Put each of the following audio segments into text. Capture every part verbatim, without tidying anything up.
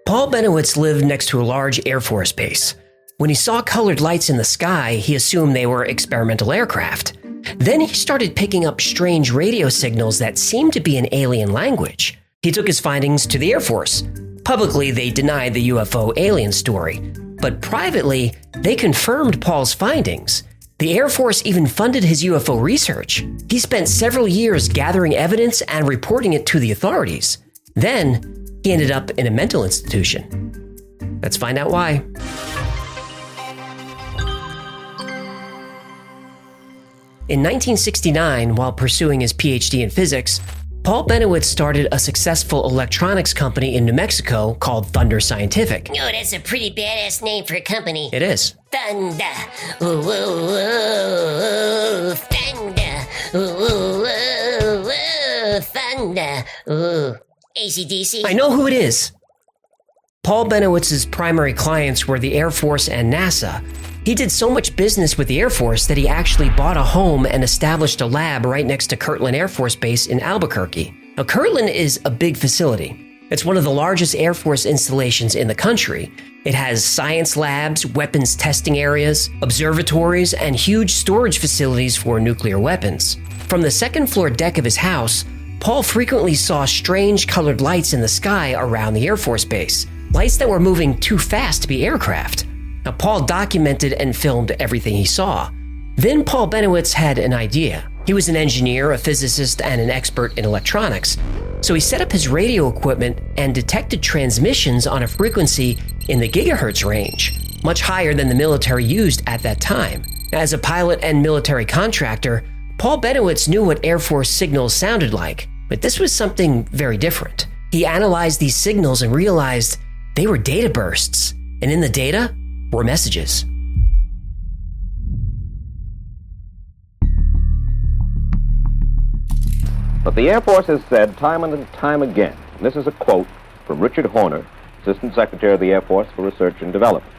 Paul Bennewitz lived next to a large Air Force base. When he saw colored lights in the sky, he assumed they were experimental aircraft. Then he started picking up strange radio signals that seemed to be an alien language. He took his findings to the Air Force. Publicly, they denied the U F O alien story, but privately, they confirmed Paul's findings. The Air Force even funded his U F O research. He spent several years gathering evidence and reporting it to the authorities. Then, he ended up in a mental institution. Let's find out why. In nineteen sixty-nine, while pursuing his P H D in physics, Paul Bennewitz started a successful electronics company in New Mexico called Thunder Scientific. Oh, that's a pretty badass name for a company. It is. Thunder. Ooh, ooh, ooh, ooh. Thunder. Ooh, ooh, ooh, ooh. Thunder. Ooh. A C D C? I know who it is. Paul Bennewitz's primary clients were the Air Force and NASA. He did so much business with the Air Force that he actually bought a home and established a lab right next to Kirtland Air Force Base in Albuquerque. Now, Kirtland is a big facility. It's one of the largest Air Force installations in the country. It has science labs, weapons testing areas, observatories, and huge storage facilities for nuclear weapons. From the second floor deck of his house, Paul frequently saw strange colored lights in the sky around the Air Force Base, lights that were moving too fast to be aircraft. Now, Paul documented and filmed everything he saw. Then Paul Bennewitz had an idea. He was an engineer, a physicist, and an expert in electronics. So he set up his radio equipment and detected transmissions on a frequency in the gigahertz range, much higher than the military used at that time. As a pilot and military contractor, Paul Bennewitz knew what Air Force signals sounded like, but this was something very different. He analyzed these signals and realized they were data bursts, and in the data were messages. But the Air Force has said time and time again, and this is a quote from Richard Horner, Assistant Secretary of the Air Force for Research and Development,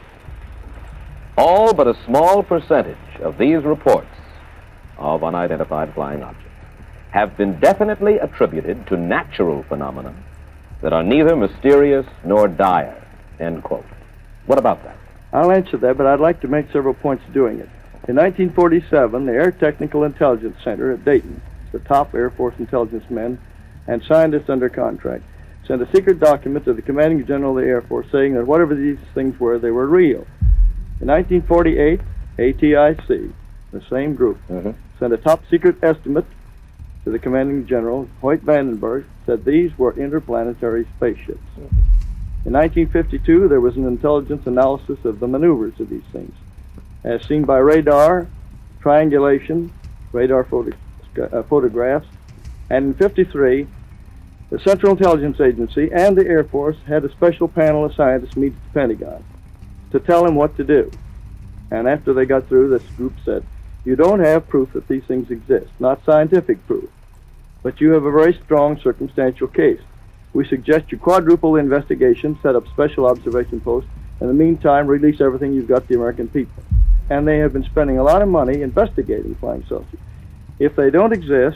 all but a small percentage of these reports of unidentified flying objects have been definitely attributed to natural phenomena that are neither mysterious nor dire, end quote. What about that? I'll answer that, but I'd like to make several points doing it. In nineteen forty-seven, the Air Technical Intelligence Center at Dayton, the top Air Force intelligence men and scientists under contract, sent a secret document to the Commanding General of the Air Force saying that whatever these things were, they were real. In nineteen forty-eight, A T I C, the same group, mm-hmm. sent a top secret estimate to the Commanding General. Hoyt Vandenberg said these were interplanetary spaceships. Mm-hmm. In nineteen fifty-two, there was an intelligence analysis of the maneuvers of these things, as seen by radar, triangulation, radar photo, uh, photographs, and in fifty-three, the Central Intelligence Agency and the Air Force had a special panel of scientists meet at the Pentagon to tell them what to do. And after they got through, this group said, you don't have proof that these things exist, not scientific proof, but you have a very strong circumstantial case. We suggest you quadruple the investigation, set up special observation posts, in the meantime, release everything you've got to the American people. And they have been spending a lot of money investigating flying saucers. If they don't exist,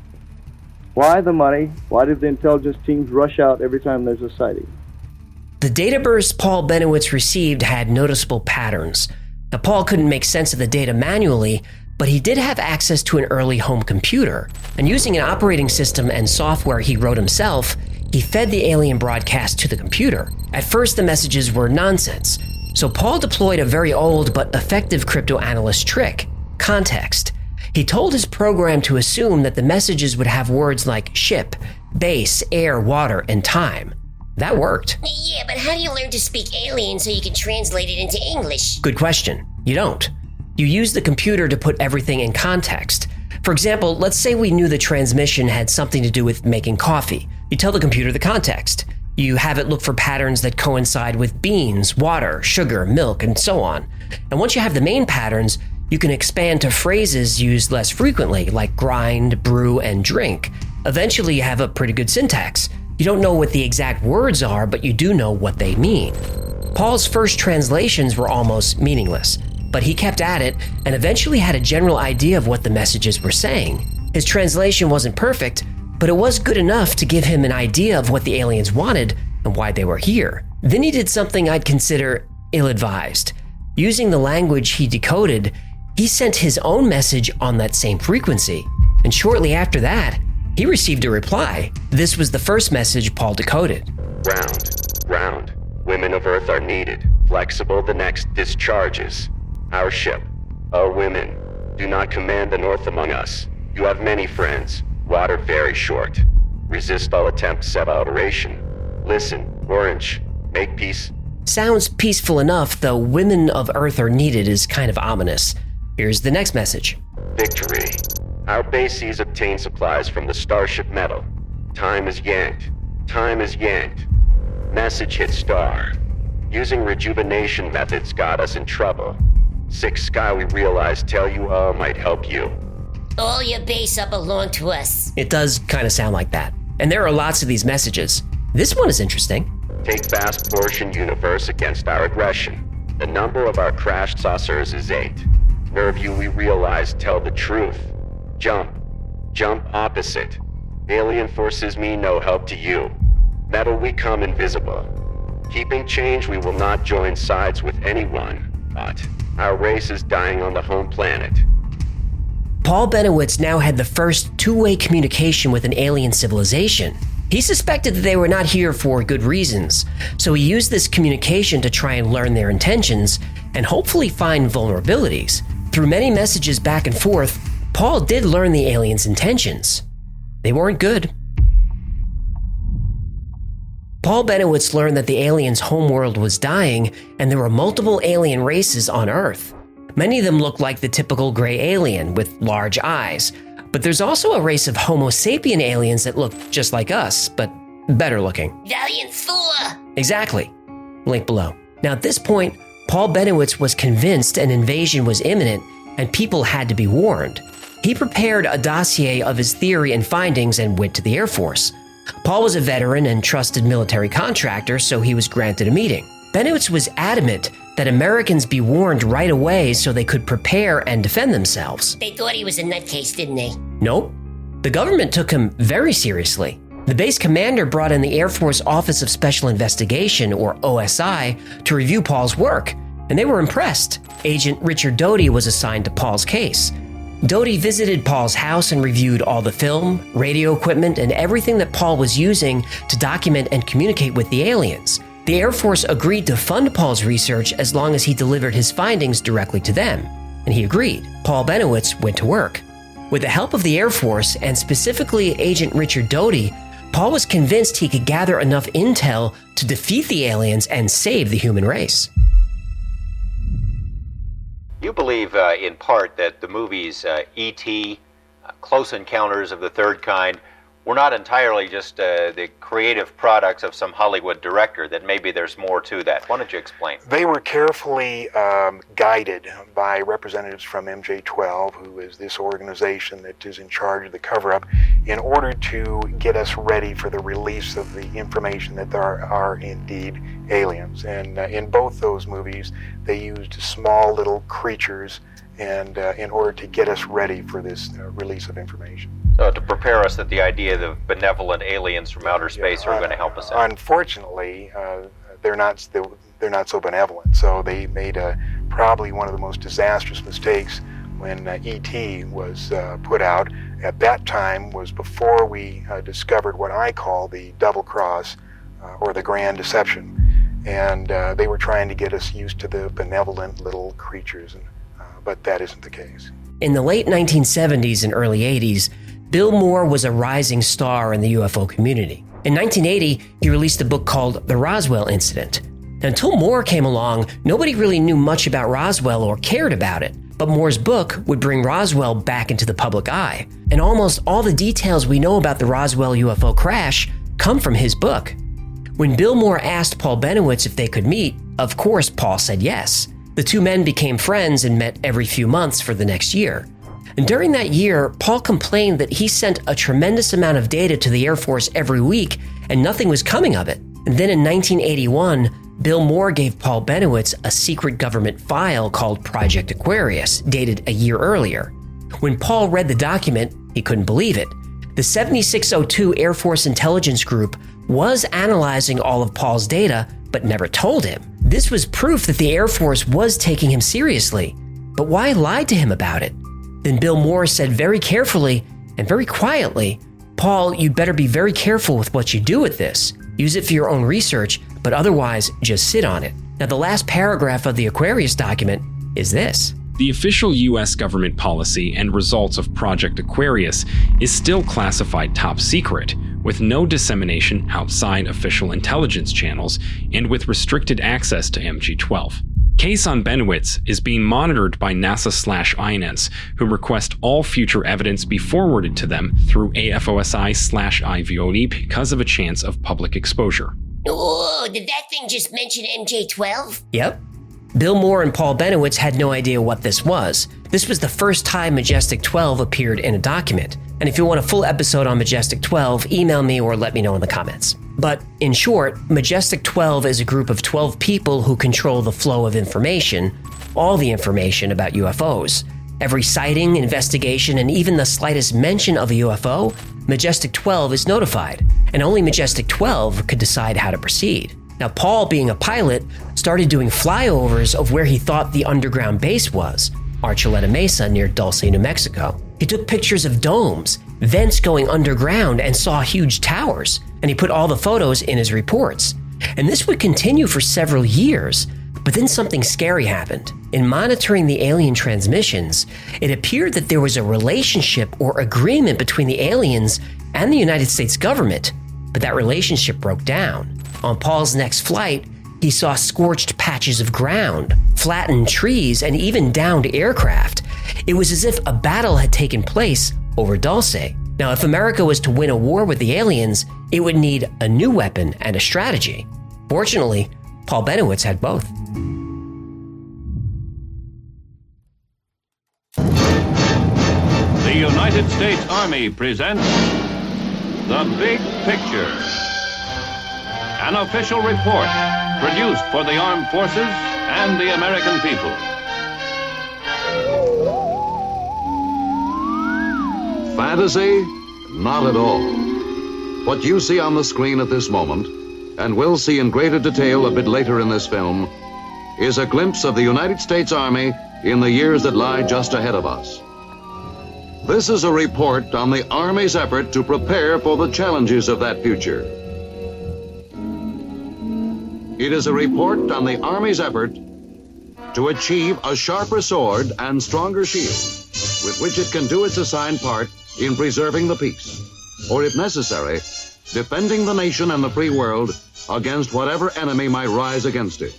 why the money? Why did the intelligence teams rush out every time there's a sighting? The data bursts Paul Bennewitz received had noticeable patterns. Now, Paul couldn't make sense of the data manually, but he did have access to an early home computer. And using an operating system and software he wrote himself, he fed the alien broadcast to the computer. At first, the messages were nonsense. So Paul deployed a very old but effective cryptoanalyst trick, context. He told his program to assume that the messages would have words like ship, base, air, water, and time. That worked. Yeah, but how do you learn to speak alien so you can translate it into English? Good question. You don't. You use the computer to put everything in context. For example, let's say we knew the transmission had something to do with making coffee. You tell the computer the context. You have it look for patterns that coincide with beans, water, sugar, milk, and so on. And once you have the main patterns, you can expand to phrases used less frequently, like grind, brew, and drink. Eventually, you have a pretty good syntax. You don't know what the exact words are, but you do know what they mean. Paul's first translations were almost meaningless, but he kept at it and eventually had a general idea of what the messages were saying. His translation wasn't perfect, but it was good enough to give him an idea of what the aliens wanted and why they were here. Then he did something I'd consider ill-advised. Using the language he decoded, he sent his own message on that same frequency. And shortly after that, he received a reply. This was the first message Paul decoded. Round, round. Women of Earth are needed. Flexible the next discharges. Our ship, our women. Do not command the North among us. You have many friends. Water very short. Resist all attempts at alteration. Listen, Orange. Make peace. Sounds peaceful enough, though women of Earth are needed is kind of ominous. Here's the next message. Victory. Our bases obtain supplies from the Starship metal. Time is yanked. Time is yanked. Message hit star. Using rejuvenation methods got us in trouble. Six Sky we realized tell you all might help you. All your base up belong to us. It does kind of sound like that. And there are lots of these messages. This one is interesting. Take vast portion universe against our aggression. The number of our crashed saucers is eight. Nerve you we realize tell the truth. Jump. Jump opposite. Alien forces mean no help to you. Metal we come invisible. Keeping change we will not join sides with anyone. But our race is dying on the home planet. Paul Bennewitz now had the first two-way communication with an alien civilization. He suspected that they were not here for good reasons, so he used this communication to try and learn their intentions and hopefully find vulnerabilities. Through many messages back and forth, Paul did learn the aliens' intentions. They weren't good. Paul Bennewitz learned that the aliens' homeworld was dying and there were multiple alien races on Earth. Many of them looked like the typical gray alien with large eyes, but there's also a race of Homo sapien aliens that look just like us, but better looking. Valiant Thor! Exactly. Link below. Now at this point, Paul Bennewitz was convinced an invasion was imminent and people had to be warned. He prepared a dossier of his theory and findings and went to the Air Force. Paul was a veteran and trusted military contractor, so he was granted a meeting. Bennewitz was adamant that Americans be warned right away so they could prepare and defend themselves. They thought he was a nutcase, didn't they? Nope. The government took him very seriously. The base commander brought in the Air Force Office of Special Investigation, or O S I, to review Paul's work, and they were impressed. Agent Richard Doty was assigned to Paul's case. Doty visited Paul's house and reviewed all the film, radio equipment, and everything that Paul was using to document and communicate with the aliens. The Air Force agreed to fund Paul's research as long as he delivered his findings directly to them, and he agreed. Paul Bennewitz went to work. With the help of the Air Force, and specifically Agent Richard Doty, Paul was convinced he could gather enough intel to defeat the aliens and save the human race. You believe, uh, in part, that the movies uh, E T, uh, Close Encounters of the Third Kind, were not entirely just uh, the creative products of some Hollywood director, that maybe there's more to that. Why don't you explain? They were carefully um, guided by representatives from M J twelve, who is this organization that is in charge of the cover-up, in order to get us ready for the release of the information that there are, are indeed aliens. And uh, in both those movies, they used small little creatures and uh, in order to get us ready for this uh, release of information. So to prepare us that the idea of benevolent aliens from outer space yeah, are uh, going to help us out. Unfortunately, uh, they're not they're not so benevolent. So they made a, probably one of the most disastrous mistakes when uh, E T was uh, put out. At that time was before we uh, discovered what I call the double cross uh, or the grand deception. And uh, they were trying to get us used to the benevolent little creatures, and, uh, but that isn't the case. In the late nineteen seventies and early eighties, Bill Moore was a rising star in the U F O community. In nineteen eighty, he released a book called The Roswell Incident. Until Moore came along, nobody really knew much about Roswell or cared about it, but Moore's book would bring Roswell back into the public eye, and almost all the details we know about the Roswell U F O crash come from his book. When Bill Moore asked Paul Bennewitz if they could meet, of course Paul said yes. The two men became friends and met every few months for the next year. And during that year, Paul complained that he sent a tremendous amount of data to the Air Force every week and nothing was coming of it. And then in nineteen eighty-one, Bill Moore gave Paul Bennewitz a secret government file called Project Aquarius, dated a year earlier. When Paul read the document, he couldn't believe it. The seventy-six oh two Air Force Intelligence Group was analyzing all of Paul's data, but never told him. This was proof that the Air Force was taking him seriously. But why lie to him about it? Then Bill Moore said very carefully and very quietly, "Paul, you'd better be very careful with what you do with this. Use it for your own research, but otherwise just sit on it." Now, the last paragraph of the Aquarius document is this. The official U S government policy and results of Project Aquarius is still classified top secret, with no dissemination outside official intelligence channels and with restricted access to M G twelve. Case on Benowitz is being monitored by NASA slash I N E S, who request all future evidence be forwarded to them through A F O S I slash I V O D because of a chance of public exposure. Oh, did that thing just mention M J twelve? Yep. Bill Moore and Paul Benowitz had no idea what this was. This was the first time Majestic twelve appeared in a document. And if you want a full episode on Majestic twelve, email me or let me know in the comments. But in short, Majestic twelve is a group of twelve people who control the flow of information, all the information about U F Os. Every sighting, investigation, and even the slightest mention of a U F O, Majestic twelve is notified, and only Majestic twelve could decide how to proceed. Now, Paul, being a pilot, started doing flyovers of where he thought the underground base was, Archuleta Mesa near Dulce, New Mexico. He took pictures of domes, vents going underground, and saw huge towers, and he put all the photos in his reports. And this would continue for several years, but then something scary happened. In monitoring the alien transmissions, it appeared that there was a relationship or agreement between the aliens and the United States government, but that relationship broke down. On Paul's next flight, he saw scorched patches of ground, flattened trees, and even downed aircraft. It was as if a battle had taken place over Dulce. Now, if America was to win a war with the aliens, it would need a new weapon and a strategy. Fortunately, Paul Benowitz had both. The United States Army presents The Big Picture, an official report produced for the armed forces and the American people. Fantasy? Not at all. What you see on the screen at this moment, and will see in greater detail a bit later in this film, is a glimpse of the United States Army in the years that lie just ahead of us. This is a report on the Army's effort to prepare for the challenges of that future. It is a report on the Army's effort to achieve a sharper sword and stronger shield with which it can do its assigned part in preserving the peace, or if necessary, defending the nation and the free world against whatever enemy might rise against it.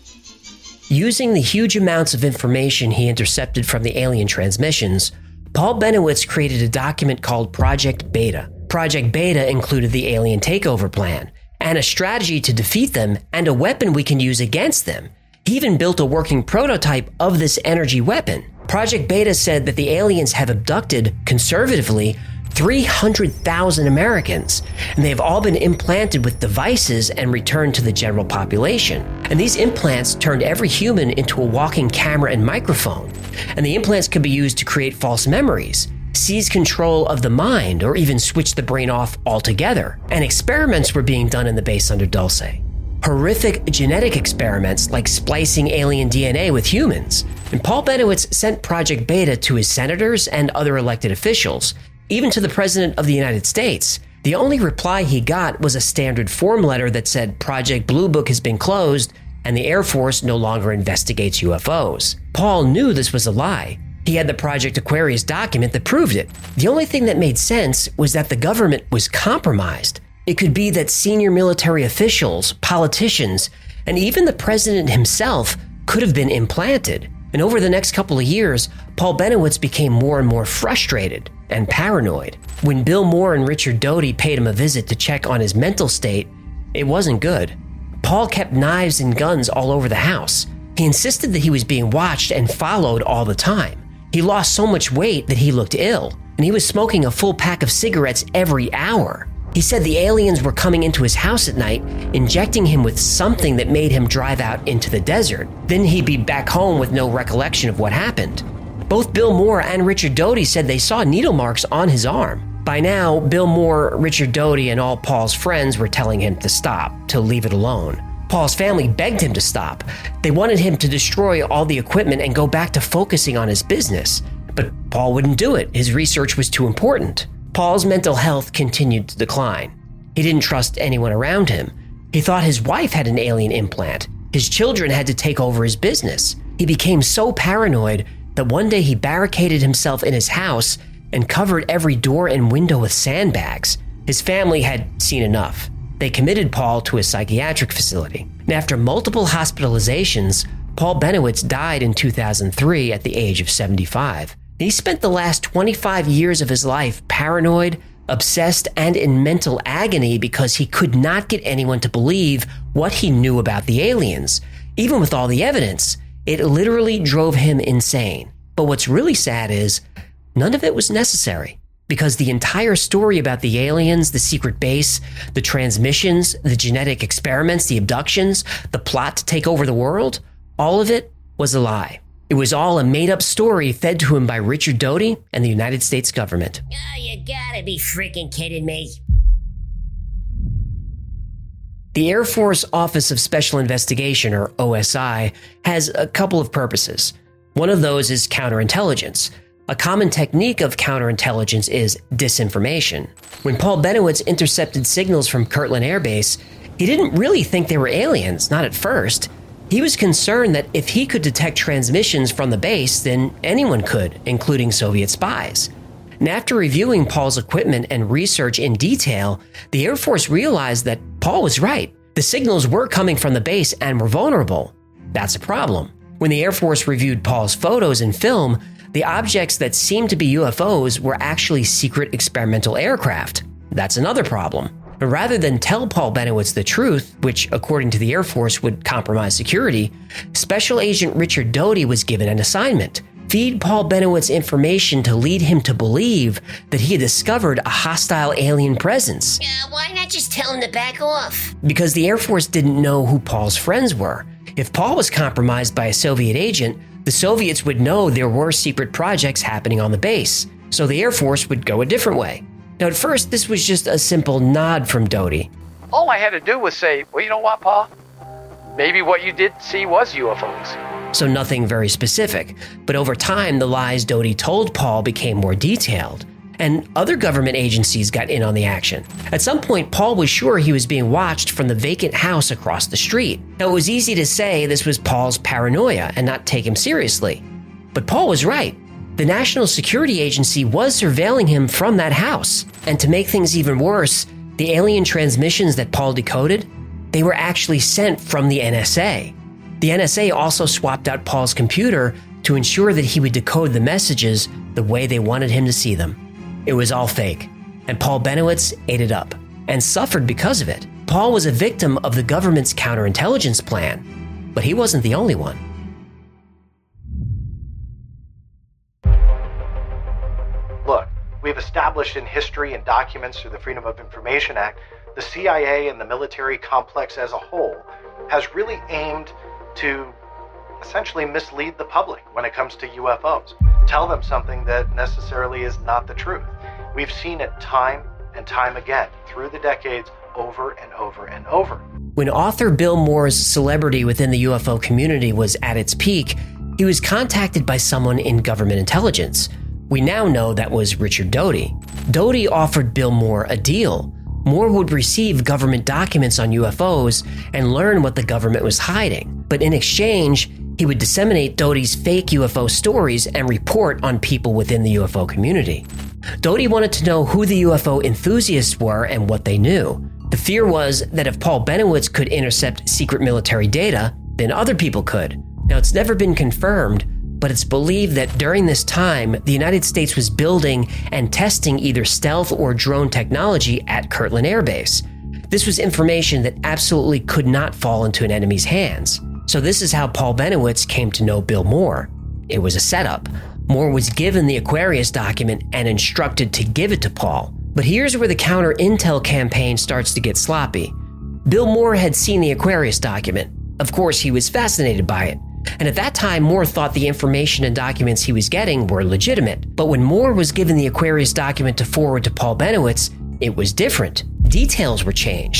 Using the huge amounts of information he intercepted from the alien transmissions, Paul Benowitz created a document called Project Beta. Project Beta included the alien takeover plan, and a strategy to defeat them, and a weapon we can use against them. He even built a working prototype of this energy weapon. Project Beta said that the aliens have abducted, conservatively, three hundred thousand Americans, and they have all been implanted with devices and returned to the general population. And these implants turned every human into a walking camera and microphone. And the implants could be used to create false memories, seize control of the mind, or even switch the brain off altogether. And experiments were being done in the base under Dulce. Horrific genetic experiments like splicing alien D N A with humans. And Paul Benowitz sent Project Beta to his senators and other elected officials, even to the President of the United States. The only reply he got was a standard form letter that said Project Blue Book has been closed and the Air Force no longer investigates U F Os. Paul knew this was a lie. He had the Project Aquarius document that proved it. The only thing that made sense was that the government was compromised. It could be that senior military officials, politicians, and even the president himself could have been implanted. And over the next couple of years, Paul Benowitz became more and more frustrated and paranoid. When Bill Moore and Richard Doty paid him a visit to check on his mental state, it wasn't good. Paul kept knives and guns all over the house. He insisted that he was being watched and followed all the time. He lost so much weight that he looked ill, and he was smoking a full pack of cigarettes every hour. He said the aliens were coming into his house at night, injecting him with something that made him drive out into the desert. Then he'd be back home with no recollection of what happened. Both Bill Moore and Richard Doty said they saw needle marks on his arm. By now, Bill Moore, Richard Doty, and all Paul's friends were telling him to stop, to leave it alone. Paul's family begged him to stop. They wanted him to destroy all the equipment and go back to focusing on his business. But Paul wouldn't do it. His research was too important. Paul's mental health continued to decline. He didn't trust anyone around him. He thought his wife had an alien implant. His children had to take over his business. He became so paranoid that one day he barricaded himself in his house and covered every door and window with sandbags. His family had seen enough. They committed Paul to a psychiatric facility. And after multiple hospitalizations, Paul Bennewitz died in two thousand three at the age of seventy-five. He spent the last twenty-five years of his life paranoid, obsessed, and in mental agony because he could not get anyone to believe what he knew about the aliens. Even with all the evidence, it literally drove him insane. But what's really sad is, none of it was necessary, because the entire story about the aliens, the secret base, the transmissions, the genetic experiments, the abductions, the plot to take over the world, all of it was a lie. It was all a made-up story fed to him by Richard Doty and the United States government. Oh, you gotta be freaking kidding me. The Air Force Office of Special Investigation, or O S I, has a couple of purposes. One of those is counterintelligence. A common technique of counterintelligence is disinformation. When Paul Bennewitz intercepted signals from Kirtland Air Base, he didn't really think they were aliens, not at first. He was concerned that if he could detect transmissions from the base, then anyone could, including Soviet spies. And after reviewing Paul's equipment and research in detail, the Air Force realized that Paul was right. The signals were coming from the base and were vulnerable. That's a problem. When the Air Force reviewed Paul's photos and film, the objects that seemed to be U F Os were actually secret experimental aircraft. That's another problem. But rather than tell Paul Bennewitz the truth, which according to the Air Force would compromise security, Special Agent Richard Doty was given an assignment. Feed Paul Bennewitz information to lead him to believe that he had discovered a hostile alien presence. Uh, why not just tell him to back off? Because the Air Force didn't know who Paul's friends were. If Paul was compromised by a Soviet agent, the Soviets would know there were secret projects happening on the base, so the Air Force would go a different way. Now, at first, this was just a simple nod from Doty. All I had to do was say, well, you know what, Paul? Maybe what you did see was U F Os. So nothing very specific. But over time, the lies Doty told Paul became more detailed, and other government agencies got in on the action. At some point, Paul was sure he was being watched from the vacant house across the street. Now, it was easy to say this was Paul's paranoia and not take him seriously. But Paul was right. The National Security Agency was surveilling him from that house. And to make things even worse, the alien transmissions that Paul decoded, they were actually sent from the N S A. The N S A also swapped out Paul's computer to ensure that he would decode the messages the way they wanted him to see them. It was all fake, and Paul Bennewitz ate it up, and suffered because of it. Paul was a victim of the government's counterintelligence plan, but he wasn't the only one. Look, we've established in history and documents through the Freedom of Information Act, the C I A and the military complex as a whole has really aimed to essentially mislead the public when it comes to U F Os. Tell them something that necessarily is not the truth. We've seen it time and time again through the decades, over and over and over. When author Bill Moore's celebrity within the U F O community was at its peak, he was contacted by someone in government intelligence. We now know that was Richard Doty. Doty offered Bill Moore a deal. Moore would receive government documents on U F Os and learn what the government was hiding. But in exchange, he would disseminate Doty's fake U F O stories and report on people within the U F O community. Doty wanted to know who the U F O enthusiasts were and what they knew. The fear was that if Paul Bennewitz could intercept secret military data, then other people could. Now, it's never been confirmed, but it's believed that during this time, the United States was building and testing either stealth or drone technology at Kirtland Air Base. This was information that absolutely could not fall into an enemy's hands. So this is how Paul Bennewitz came to know Bill Moore. It was a setup. Moore was given the Aquarius document and instructed to give it to Paul. But here's where the counter-intel campaign starts to get sloppy. Bill Moore had seen the Aquarius document. Of course, he was fascinated by it. And at that time, Moore thought the information and documents he was getting were legitimate. But when Moore was given the Aquarius document to forward to Paul Bennewitz, it was different. Details were changed.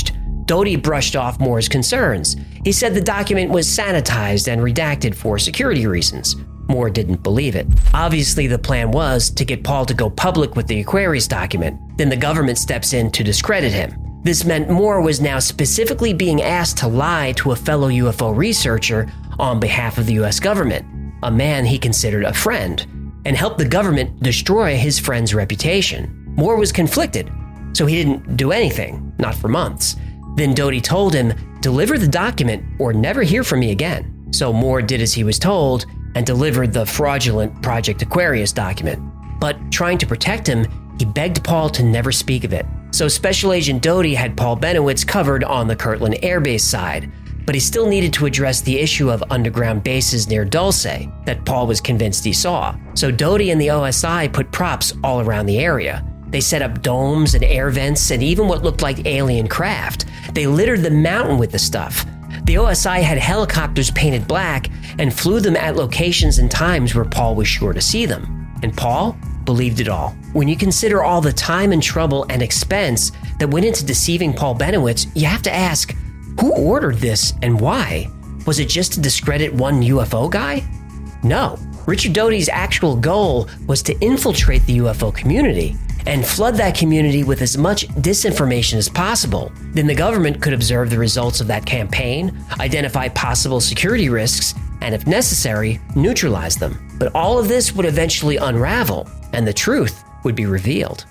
Doty brushed off Moore's concerns. He said the document was sanitized and redacted for security reasons. Moore didn't believe it. Obviously, the plan was to get Paul to go public with the Aquarius document. Then the government steps in to discredit him. This meant Moore was now specifically being asked to lie to a fellow U F O researcher on behalf of the U S government, a man he considered a friend, and help the government destroy his friend's reputation. Moore was conflicted, so he didn't do anything, not for months. Then Doty told him, deliver the document or never hear from me again. So Moore did as he was told and delivered the fraudulent Project Aquarius document. But trying to protect him, he begged Paul to never speak of it. So Special Agent Doty had Paul Benowitz covered on the Kirtland Air Base side, but he still needed to address the issue of underground bases near Dulce that Paul was convinced he saw. So Doty and the O S I put props all around the area. They set up domes and air vents and even what looked like alien craft. They littered the mountain with the stuff. The O S I had helicopters painted black and flew them at locations and times where Paul was sure to see them. And Paul believed it all. When you consider all the time and trouble and expense that went into deceiving Paul Benowitz, you have to ask, who ordered this and why? Was it just to discredit one U F O guy? No. Richard Doty's actual goal was to infiltrate the U F O community and flood that community with as much disinformation as possible. Then the government could observe the results of that campaign, identify possible security risks, and if necessary, neutralize them. But all of this would eventually unravel, and the truth would be revealed.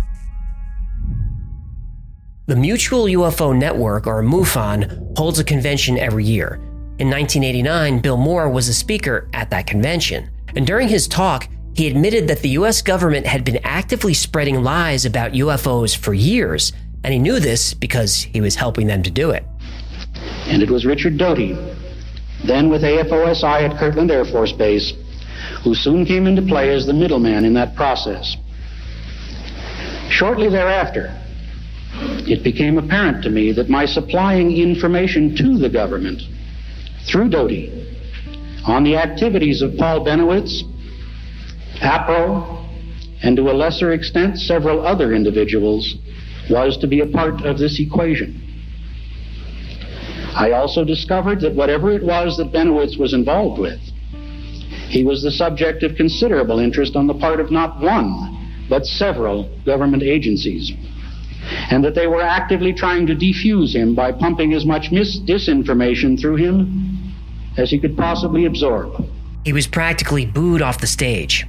The Mutual U F O Network, or MUFON, holds a convention every year. In nineteen eighty-nine, Bill Moore was a speaker at that convention, and during his talk, he admitted that the U S government had been actively spreading lies about U F Os for years, and he knew this because he was helping them to do it. And it was Richard Doty, then with A F O S I at Kirtland Air Force Base, who soon came into play as the middleman in that process. Shortly thereafter, it became apparent to me that my supplying information to the government through Doty on the activities of Paul Benowitz, APRO, and to a lesser extent several other individuals was to be a part of this equation. I also discovered that whatever it was that Benowitz was involved with, he was the subject of considerable interest on the part of not one, but several government agencies, and that they were actively trying to defuse him by pumping as much mis- disinformation through him as he could possibly absorb. He was practically booed off the stage.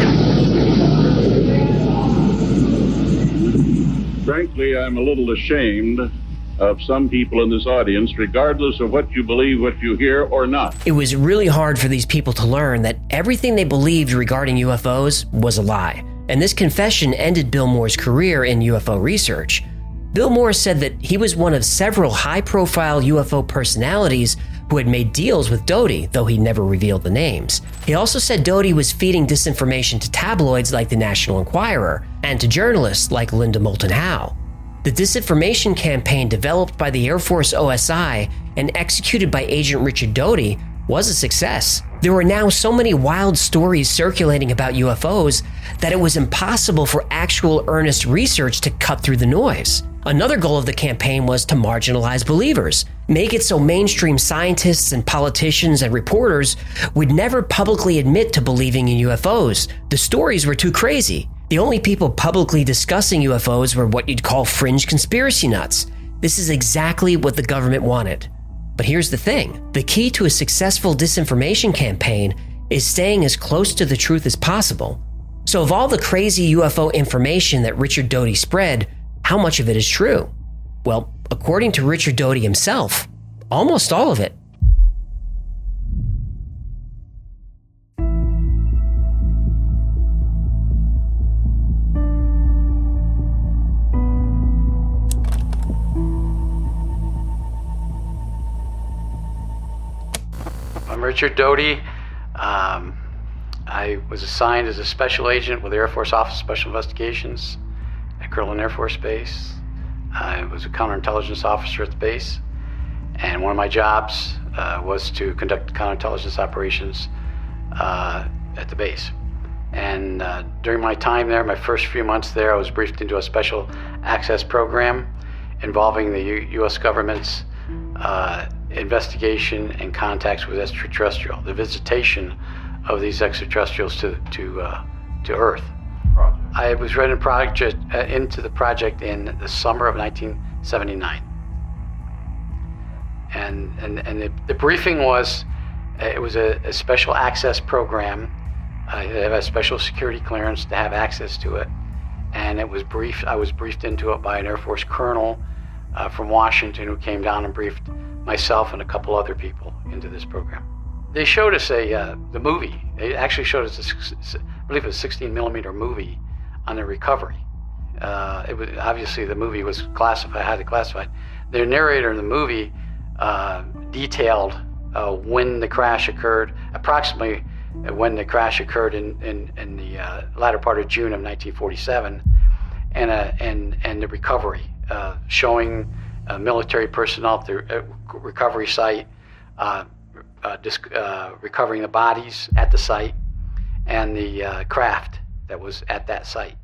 Frankly, I'm a little ashamed of some people in this audience, regardless of what you believe, what you hear, or not. It was really hard for these people to learn that everything they believed regarding U F Os was a lie. And this confession ended Bill Moore's career in U F O research. Bill Moore said that he was one of several high-profile U F O personalities who had made deals with Doty, though he never revealed the names. He also said Doty was feeding disinformation to tabloids like the National Enquirer and to journalists like Linda Moulton Howe. The disinformation campaign developed by the Air Force O S I and executed by Agent Richard Doty was a success. There were now so many wild stories circulating about U F Os that it was impossible for actual earnest research to cut through the noise. Another goal of the campaign was to marginalize believers, make it so mainstream scientists and politicians and reporters would never publicly admit to believing in U F Os. The stories were too crazy. The only people publicly discussing U F Os were what you'd call fringe conspiracy nuts. This is exactly what the government wanted. But here's the thing. The key to a successful disinformation campaign is staying as close to the truth as possible. So of all the crazy U F O information that Richard Doty spread, how much of it is true? Well, according to Richard Doty himself, almost all of it. I'm Richard Doty. Um, I was assigned as a special agent with the Air Force Office of Special Investigations at Kirtland Air Force Base. I was a counterintelligence officer at the base, and one of my jobs uh, was to conduct counterintelligence operations uh, at the base. And uh, during my time there, my first few months there, I was briefed into a special access program involving the U- U.S. government's uh, investigation and contacts with extraterrestrial, the visitation of these extraterrestrials to to uh, to Earth. I was read in project uh, into the project in the summer of nineteen seventy-nine, and and and the, the briefing was uh, it was a, a special access program. Uh, they have a special security clearance to have access to it, and it was briefed. I was briefed into it by an Air Force colonel uh, from Washington who came down and briefed myself and a couple other people into this program. They showed us a uh, the movie. They actually showed us a, I believe it was a sixteen millimeter movie on the recovery. Uh, it was obviously the movie was classified, highly classified. The narrator in the movie uh, detailed uh, when the crash occurred, approximately when the crash occurred in in, in the uh, latter part of June of nineteen forty-seven, and uh, and and the recovery, uh, showing uh, military personnel at the uh, recovery site, uh, uh, disc, uh, recovering the bodies at the site, and the uh, craft that was at that site.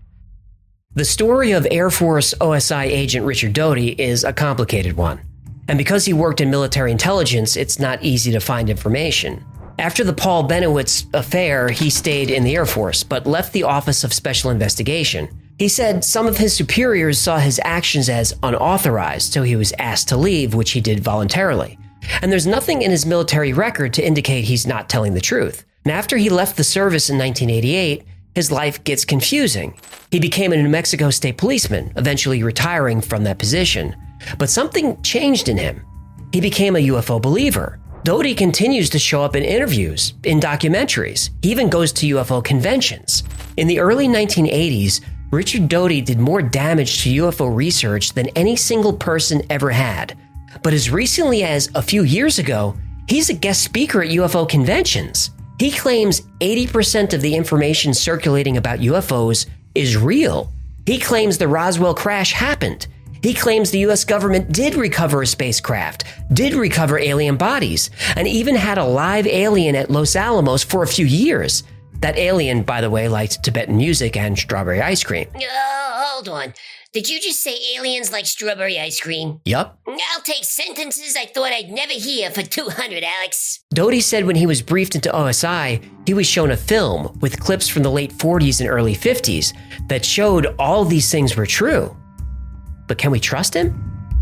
The story of Air Force O S I agent Richard Doty is a complicated one. And because he worked in military intelligence, it's not easy to find information. After the Paul Bennewitz affair, he stayed in the Air Force, but left the Office of Special Investigation. He said some of his superiors saw his actions as unauthorized, so he was asked to leave, which he did voluntarily. And there's nothing in his military record to indicate he's not telling the truth. And after he left the service in nineteen eighty-eight, his life gets confusing. He became a New Mexico state policeman, eventually retiring from that position. But something changed in him. He became a U F O believer. Doty continues to show up in interviews, in documentaries. He even goes to U F O conventions. In the early nineteen eighties, Richard Doty did more damage to U F O research than any single person ever had. But as recently as a few years ago, he's a guest speaker at U F O conventions. He claims eighty percent of the information circulating about U F Os is real. He claims the Roswell crash happened. He claims the U S government did recover a spacecraft, did recover alien bodies, and even had a live alien at Los Alamos for a few years. That alien, by the way, liked Tibetan music and strawberry ice cream. Oh, hold on. Did you just say aliens like strawberry ice cream? Yup. I'll take sentences I thought I'd never hear for two hundred, Alex. Doty said when he was briefed into O S I, he was shown a film with clips from the late forties and early fifties that showed all these things were true. But can we trust him?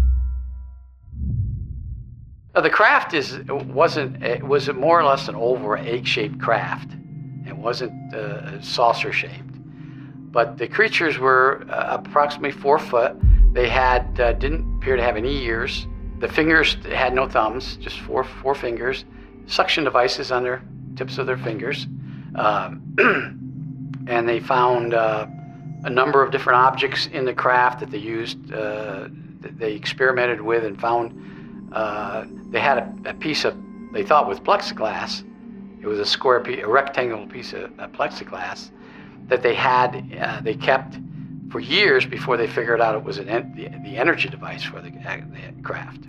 Uh, the craft is wasn't it was more or less an oval or egg-shaped craft. It wasn't uh, saucer-shaped. But the creatures were uh, approximately four foot. They had uh, didn't appear to have any ears. The fingers had no thumbs, just four four fingers. Suction devices on their tips of their fingers, um, and they found uh, a number of different objects in the craft that they used. Uh, that they experimented with and found. Uh, they had a, a piece of they thought was plexiglass. It was a square piece, a rectangular piece of, of plexiglass that they had, uh, they kept for years before they figured out it was an en- the, the energy device for the, the craft.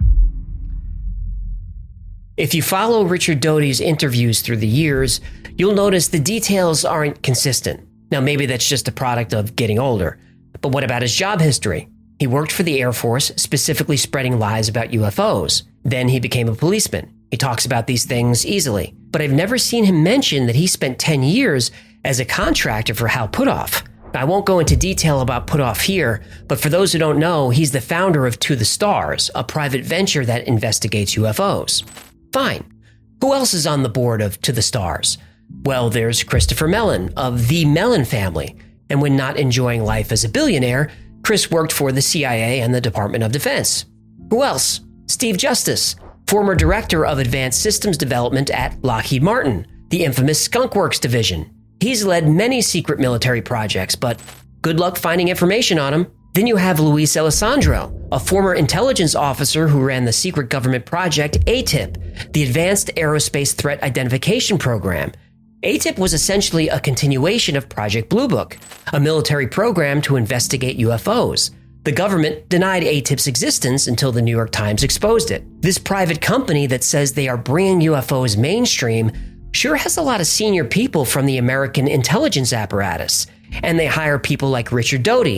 If you follow Richard Doty's interviews through the years, you'll notice the details aren't consistent. Now, maybe that's just a product of getting older. But what about his job history? He worked for the Air Force, specifically spreading lies about U F Os. Then he became a policeman. He talks about these things easily. But I've never seen him mention that he spent ten years as a contractor for Hal Puthoff. I won't go into detail about Puthoff here, but for those who don't know, he's the founder of To the Stars, a private venture that investigates U F Os. Fine. Who else is on the board of To the Stars? Well, there's Christopher Mellon of the Mellon family. And when not enjoying life as a billionaire, Chris worked for the C I A and the Department of Defense. Who else? Steve Justice, former director of advanced systems development at Lockheed Martin, the infamous Skunk Works division. He's led many secret military projects, but good luck finding information on him. Then you have Luis Elizondo, a former intelligence officer who ran the secret government project A T I P, the Advanced Aerospace Threat Identification Program. A T I P was essentially a continuation of Project Blue Book, a military program to investigate U F Os. The government denied A T I P's existence until the New York Times exposed it. This private company that says they are bringing U F Os mainstream sure has a lot of senior people from the American intelligence apparatus, and they hire people like Richard Doty,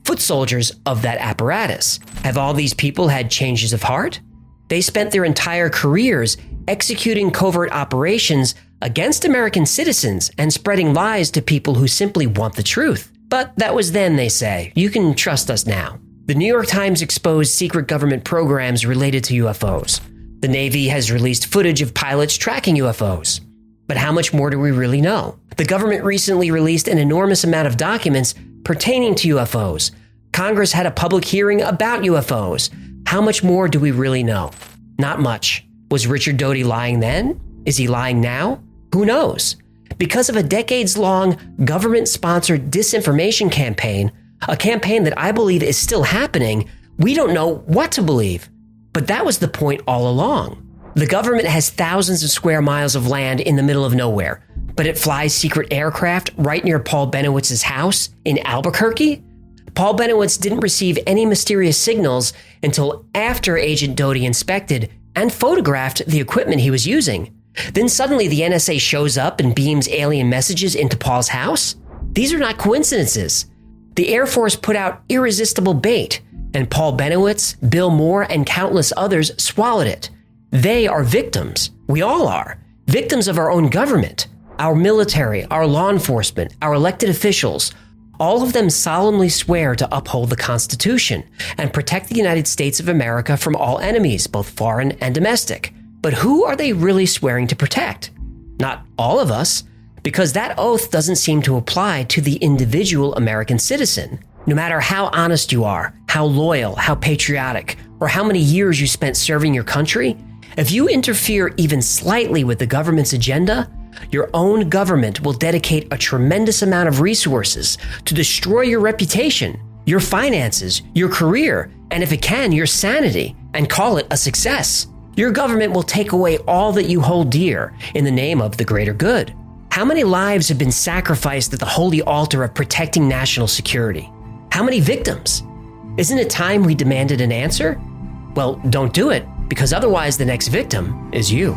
foot soldiers of that apparatus. Have all these people had changes of heart? They spent their entire careers executing covert operations against American citizens and spreading lies to people who simply want the truth. But that was then, they say. You can trust us now. The New York Times exposed secret government programs related to U F Os. The Navy has released footage of pilots tracking U F Os. But how much more do we really know? The government recently released an enormous amount of documents pertaining to U F Os. Congress had a public hearing about U F Os. How much more do we really know? Not much. Was Richard Doty lying then? Is he lying now? Who knows? Because of a decades-long government-sponsored disinformation campaign, a campaign that I believe is still happening, we don't know what to believe. But that was the point all along. The government has thousands of square miles of land in the middle of nowhere, but it flies secret aircraft right near Paul Bennewitz's house in Albuquerque? Paul Bennewitz didn't receive any mysterious signals until after Agent Doty inspected and photographed the equipment he was using. Then suddenly the N S A shows up and beams alien messages into Paul's house? These are not coincidences. The Air Force put out irresistible bait, and Paul Bennewitz, Bill Moore, and countless others swallowed it. They are victims. We all are. Victims of our own government. Our military, our law enforcement, our elected officials, all of them solemnly swear to uphold the Constitution and protect the United States of America from all enemies, both foreign and domestic. But who are they really swearing to protect? Not all of us, because that oath doesn't seem to apply to the individual American citizen. No matter how honest you are, how loyal, how patriotic, or how many years you spent serving your country, if you interfere even slightly with the government's agenda, your own government will dedicate a tremendous amount of resources to destroy your reputation, your finances, your career, and if it can, your sanity, and call it a success. Your government will take away all that you hold dear in the name of the greater good. How many lives have been sacrificed at the holy altar of protecting national security? How many victims? Isn't it time we demanded an answer? Well, don't do it, because otherwise the next victim is you.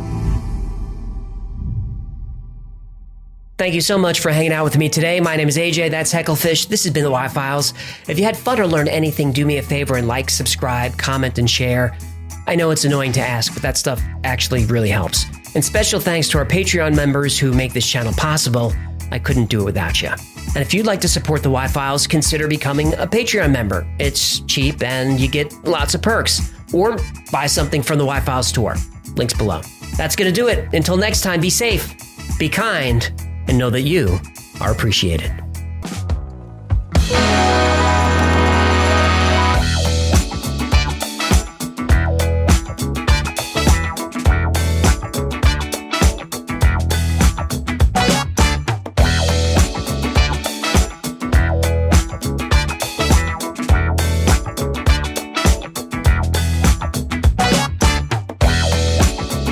Thank you so much for hanging out with me today. My name is A J, that's Hecklefish. This has been the Y-Files. If you had fun or learned anything, do me a favor and like, subscribe, comment, and share. I know it's annoying to ask, but that stuff actually really helps. And special thanks to our Patreon members who make this channel possible. I couldn't do it without you. And if you'd like to support the Y-Files, consider becoming a Patreon member. It's cheap and you get lots of perks. Or buy something from the Y-Files store. Links below. That's going to do it. Until next time, be safe, be kind, and know that you are appreciated.